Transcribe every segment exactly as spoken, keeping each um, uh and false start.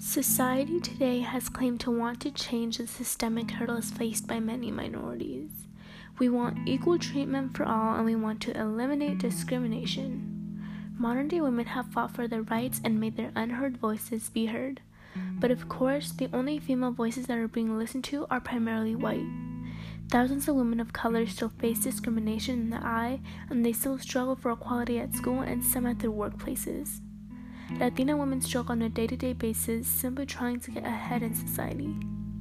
Society today has claimed to want to change the systemic hurdles faced by many minorities. We want equal treatment for all, and we want to eliminate discrimination. Modern-day women have fought for their rights and made their unheard voices be heard. But of course, the only female voices that are being listened to are primarily white. Thousands of women of color still face discrimination in the eye, and they still struggle for equality at school and some at their workplaces. Latina women struggle on a day-to-day basis, simply trying to get ahead in society.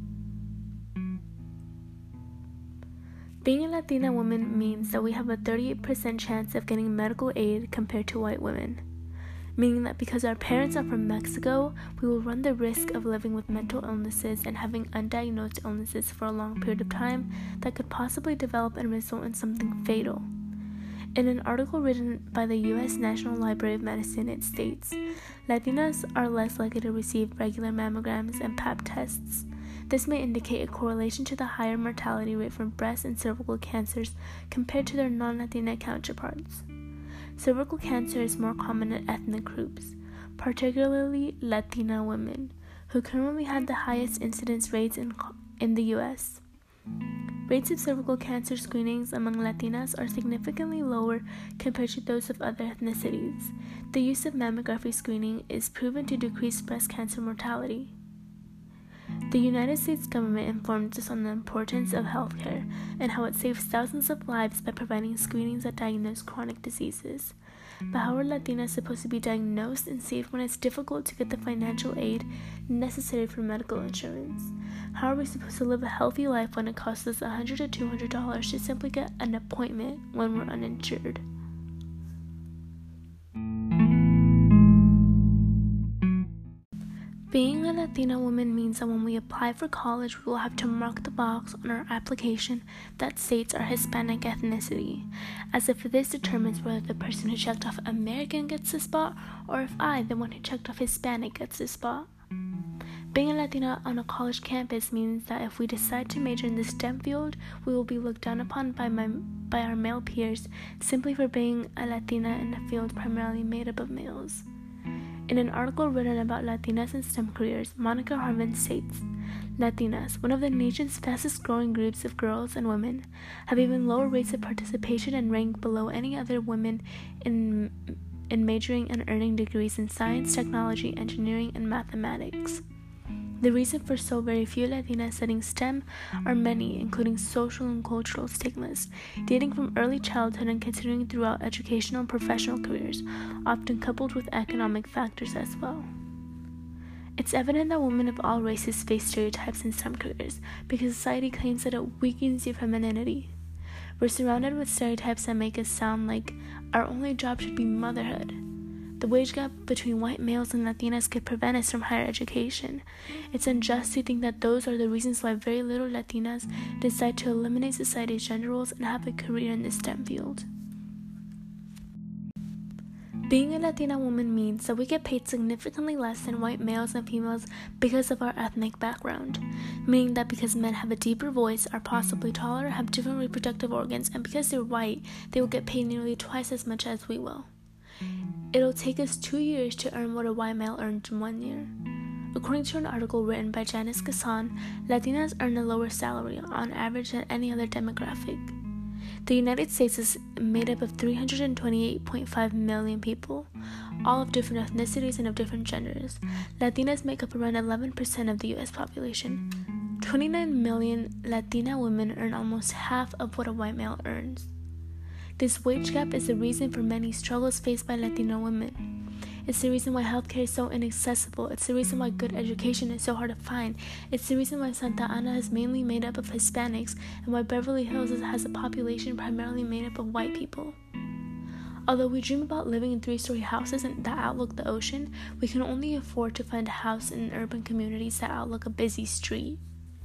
Being a Latina woman means that we have a thirty-eight percent chance of getting medical aid compared to white women, meaning that because our parents are from Mexico, we will run the risk of living with mental illnesses and having undiagnosed illnesses for a long period of time that could possibly develop and result in something fatal. In an article written by the U S National Library of Medicine, it states, Latinas are less likely to receive regular mammograms and pap tests. This may indicate a correlation to the higher mortality rate from breast and cervical cancers compared to their non-Latina counterparts. Cervical cancer is more common in ethnic groups, particularly Latina women, who currently have the highest incidence rates in, in the U S Rates of cervical cancer screenings among Latinas are significantly lower compared to those of other ethnicities. The use of mammography screening is proven to decrease breast cancer mortality. The United States government informs us on the importance of healthcare and how it saves thousands of lives by providing screenings that diagnose chronic diseases. But how are Latinas supposed to be diagnosed and saved when it's difficult to get the financial aid necessary for medical insurance? How are we supposed to live a healthy life when it costs us one hundred dollars to two hundred dollars to simply get an appointment when we're uninsured? Being a Latina woman means that when we apply for college, we will have to mark the box on our application that states our Hispanic ethnicity, as if this determines whether the person who checked off American gets the spot, or if I, the one who checked off Hispanic, gets the spot. Being a Latina on a college campus means that if we decide to major in the STEM field, we will be looked down upon by my by our male peers simply for being a Latina in a field primarily made up of males. In an article written about Latinas in STEM careers, Monica Harman states, Latinas, one of the nation's fastest growing groups of girls and women, have even lower rates of participation and rank below any other women in, in majoring and earning degrees in science, technology, engineering, and mathematics. The reason for so very few Latinas studying STEM are many, including social and cultural stigmas, dating from early childhood and continuing throughout educational and professional careers, often coupled with economic factors as well. It's evident that women of all races face stereotypes in STEM careers because society claims that it weakens your femininity. We're surrounded with stereotypes that make us sound like our only job should be motherhood. The wage gap between white males and Latinas could prevent us from higher education. It's unjust to think that those are the reasons why very little Latinas decide to eliminate society's gender roles and have a career in the STEM field. Being a Latina woman means that we get paid significantly less than white males and females because of our ethnic background, meaning that because men have a deeper voice, are possibly taller, have different reproductive organs, and because they're white, they will get paid nearly twice as much as we will. It'll take us two years to earn what a white male earned in one year. According to an article written by Janice Gasson, Latinas earn a lower salary on average than any other demographic. The United States is made up of three hundred twenty-eight point five million people, all of different ethnicities and of different genders. Latinas make up around eleven percent of the U S population. twenty-nine million Latina women earn almost half of what a white male earns. This wage gap is the reason for many struggles faced by Latino women. It's the reason why healthcare is so inaccessible. It's the reason why good education is so hard to find. It's the reason why Santa Ana is mainly made up of Hispanics and why Beverly Hills has a population primarily made up of white people. Although we dream about living in three-story houses that outlook the ocean, we can only afford to find a house in urban communities that outlook a busy street.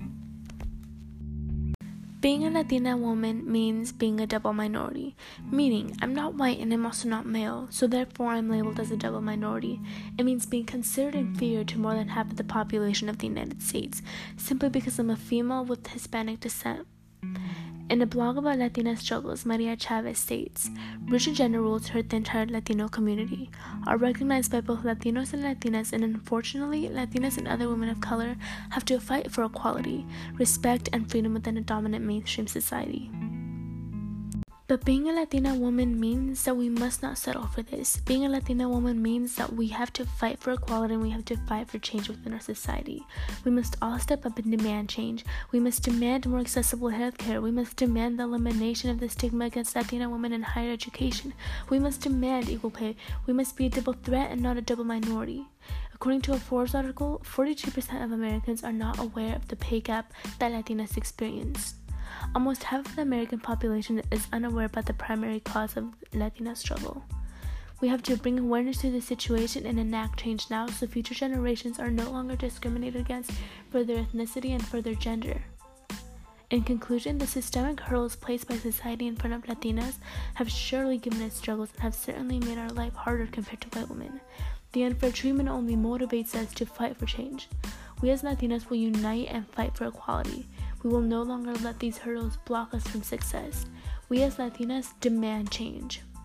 Being a Latina woman means being a double minority, meaning I'm not white and I'm also not male, so therefore I'm labeled as a double minority. It means being considered inferior to more than half of the population of the United States, simply because I'm a female with Hispanic descent. In a blog about Latina struggles, Maria Chavez states, "Rigid gender roles hurt the entire Latino community, are recognized by both Latinos and Latinas, and unfortunately, Latinas and other women of color have to fight for equality, respect, and freedom within a dominant mainstream society." But being a Latina woman means that we must not settle for this. Being a Latina woman means that we have to fight for equality and we have to fight for change within our society. We must all step up and demand change. We must demand more accessible healthcare. We must demand the elimination of the stigma against Latina women in higher education. We must demand equal pay. We must be a double threat and not a double minority. According to a Forbes article, forty-two percent of Americans are not aware of the pay gap that Latinas experience. Almost half of the American population is unaware about the primary cause of Latina struggle. We have to bring awareness to the situation and enact change now so future generations are no longer discriminated against for their ethnicity and for their gender. In conclusion, the systemic hurdles placed by society in front of Latinas have surely given us struggles and have certainly made our life harder compared to white women. The unfair treatment only motivates us to fight for change. We as Latinas will unite and fight for equality. We will no longer let these hurdles block us from success. We as Latinas demand change.